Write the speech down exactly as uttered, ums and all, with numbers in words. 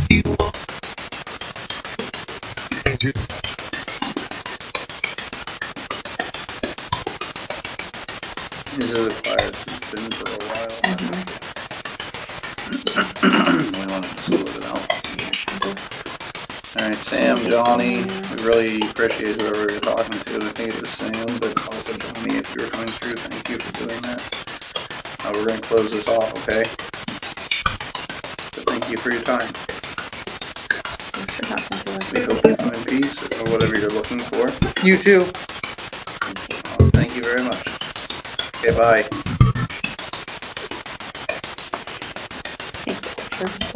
This is a quiet it's been for a while. Mm-hmm. We want to just close it out. Alright, Sam, Johnny, we really appreciate whoever you're talking to. I think it was Sam, but also Johnny, if you're coming through, thank you for doing that. Uh, we're going to close this off, okay? So thank you for your time. Thanks for talking to us. We hope you find peace or whatever you're looking for. You too. Uh, thank you very much. Okay, bye. Thank you.